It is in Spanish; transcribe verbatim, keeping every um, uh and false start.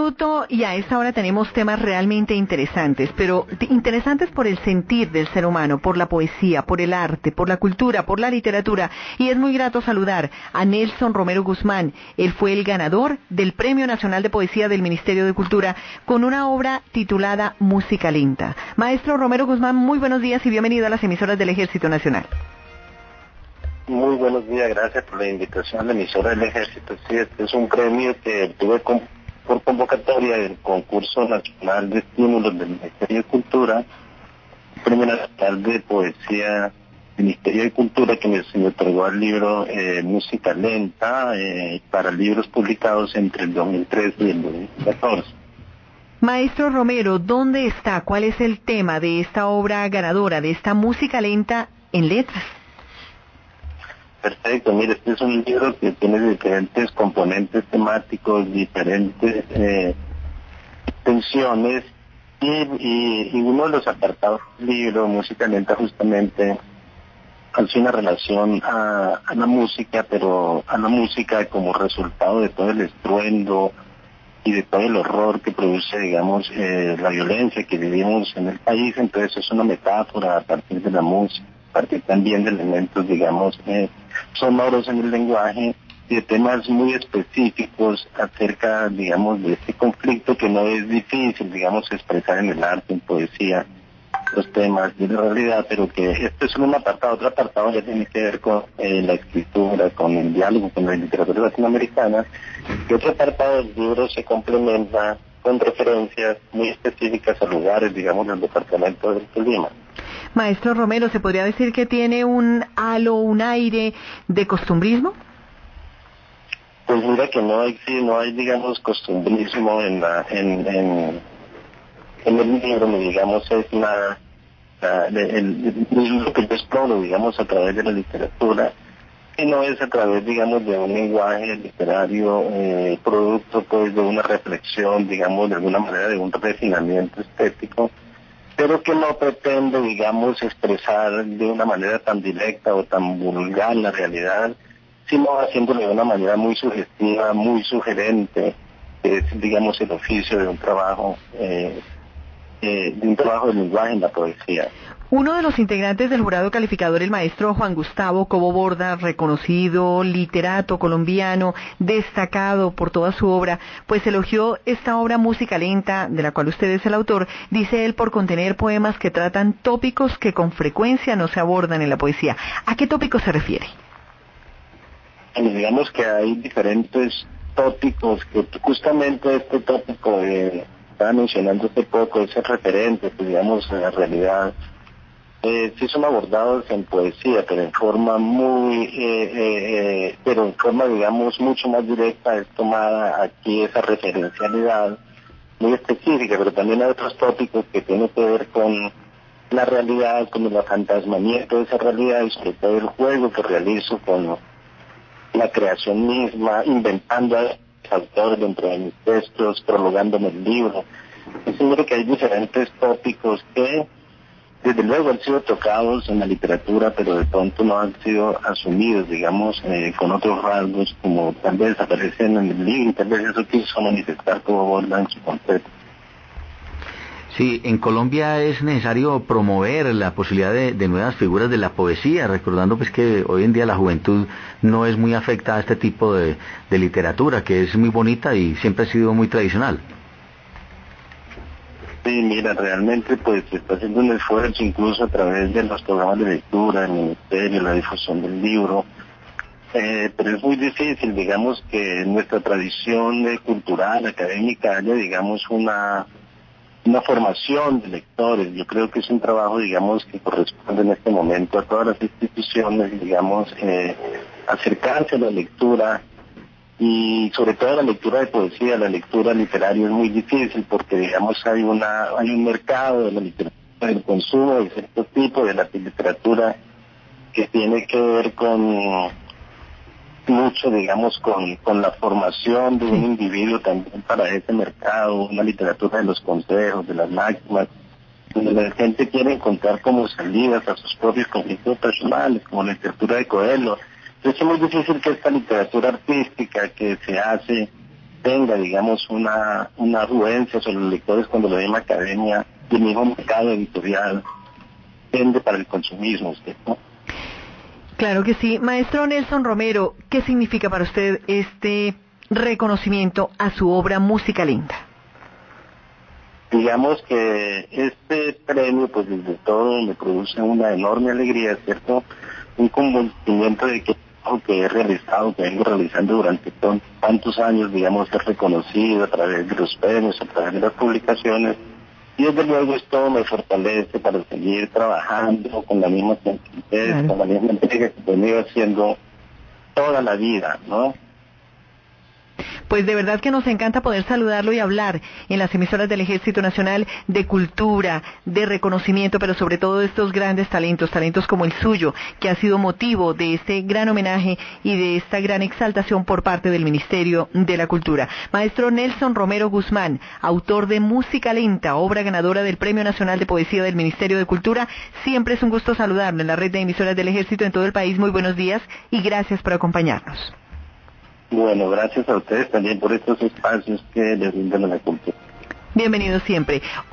minuto y a esta hora tenemos temas realmente interesantes, pero interesantes por el sentir del ser humano, por la poesía, por el arte, por la cultura, por la literatura. Y es muy grato saludar a Nelson Romero Guzmán. Él fue el ganador del Premio Nacional de Poesía del Ministerio de Cultura con una obra titulada Música Lenta. Maestro Romero Guzmán, muy buenos días y bienvenido a las emisoras del Ejército Nacional. Muy buenos días, gracias por la invitación a la emisora del Ejército. Sí, este es un premio que tuve con, por convocatoria del Concurso Nacional de Estímulos del Ministerio de Cultura, Premio Nacional de Poesía del Ministerio de Cultura, que me, se me otorgó el libro eh, Música Lenta eh, para libros publicados entre el dos mil trece y el dos mil catorce. Maestro Romero, ¿dónde está? ¿Cuál es el tema de esta obra ganadora, de esta música lenta en letras? Perfecto, mire, este es un libro que tiene diferentes componentes temáticos, diferentes eh, tensiones, y, y, y uno de los apartados del libro, Música Lenta, justamente hace una relación a, a la música, pero a la música como resultado de todo el estruendo y de todo el horror que produce, digamos, eh, la violencia que vivimos en el país. Entonces es una metáfora a partir de la música, a partir también de elementos, digamos, eh, sonoros en el lenguaje y de temas muy específicos acerca, digamos, de este conflicto que no es difícil, digamos, expresar en el arte, en poesía, los temas de la realidad, pero que este es un apartado. Otro apartado ya tiene que ver con eh, la escritura, con el diálogo, con la literatura latinoamericana, y otro apartado del libro se complementa con referencias muy específicas a lugares, digamos, del departamento del Tolima. Maestro Romero, ¿se podría decir que tiene un halo, un aire de costumbrismo? Pues mira que no hay, sí, no hay, digamos, costumbrismo en la, en, en, en el libro, digamos, es la, la el, el, el, lo que yo exploro, digamos, a través de la literatura, y no es a través, digamos, de un lenguaje literario, eh, producto, pues, de una reflexión, digamos, de alguna manera, de un refinamiento estético, pero que no pretende, digamos, expresar de una manera tan directa o tan vulgar la realidad, sino haciéndolo de una manera muy sugestiva, muy sugerente, que es, digamos, el oficio de un trabajo, eh, eh, de un trabajo de lenguaje en la poesía. Uno de los integrantes del jurado calificador, el maestro Juan Gustavo Cobo Borda, reconocido literato colombiano, destacado por toda su obra, pues elogió esta obra Música Lenta, de la cual usted es el autor, dice él, por contener poemas que tratan tópicos que con frecuencia no se abordan en la poesía. ¿A qué tópicos se refiere? Bueno, digamos que hay diferentes tópicos, que justamente este tópico que estaba mencionando hace poco, ese referente, pues, digamos, a la realidad, Eh, sí son abordados en poesía, pero en forma muy, eh, eh, eh, pero en forma, digamos, mucho más directa. Es tomada aquí esa referencialidad muy específica, pero también hay otros tópicos que tienen que ver con la realidad, con el fantasmamiento de esa realidad, y sobre todo el juego que realizo con la creación misma, inventando a los autores dentro de mis textos, prologándome el libro. Es seguro que hay diferentes tópicos que desde luego han sido tocados en la literatura, pero de pronto no han sido asumidos, digamos, eh, con otros rasgos, como tal vez aparecen en el libro, y tal vez eso quiso manifestar como Borda en su concepto. Sí, en Colombia es necesario promover la posibilidad de, de nuevas figuras de la poesía, recordando pues que hoy en día la juventud no es muy afecta a este tipo de, de literatura, que es muy bonita y siempre ha sido muy tradicional. Sí, mira, realmente pues se está haciendo un esfuerzo incluso a través de los programas de lectura, el ministerio, la difusión del libro, eh, pero es muy difícil, digamos, que nuestra tradición eh, cultural, académica, haya, digamos, una, una formación de lectores. Yo creo que es un trabajo, digamos, que corresponde en este momento a todas las instituciones, digamos, eh, acercarse a la lectura, y sobre todo la lectura de poesía, la lectura literaria es muy difícil porque, digamos, hay una hay un mercado de la literatura, del consumo de cierto tipo de la literatura que tiene que ver con mucho, digamos, con, con la formación de un individuo también para ese mercado, una literatura de los consejos, de las máximas, donde la gente quiere encontrar como salidas a sus propios conflictos personales, como la literatura de Coelho. Es muy difícil que esta literatura artística que se hace tenga, digamos, una, una afluencia sobre los lectores cuando la misma academia y el mismo mercado editorial tende para el consumismo, ¿cierto? Claro que sí. Maestro Nelson Romero, ¿qué significa para usted este reconocimiento a su obra Música Lenta? Digamos que este premio, pues desde todo me produce una enorme alegría, ¿cierto? Un convencimiento de que lo que he realizado, que vengo realizando durante tantos años, digamos, es reconocido a través de los premios, a través de las publicaciones, y desde luego esto me fortalece para seguir trabajando con la misma tranquilidad, claro, con la misma entrega que he venido haciendo toda la vida, ¿no? Pues de verdad que nos encanta poder saludarlo y hablar en las emisoras del Ejército Nacional de cultura, de reconocimiento, pero sobre todo de estos grandes talentos, talentos como el suyo, que ha sido motivo de este gran homenaje y de esta gran exaltación por parte del Ministerio de la Cultura. Maestro Nelson Romero Guzmán, autor de Música Lenta, obra ganadora del Premio Nacional de Poesía del Ministerio de Cultura, siempre es un gusto saludarlo en la red de emisoras del Ejército en todo el país. Muy buenos días y gracias por acompañarnos. Bueno, gracias a ustedes también por estos espacios que les brindan a la cultura. Bienvenido siempre.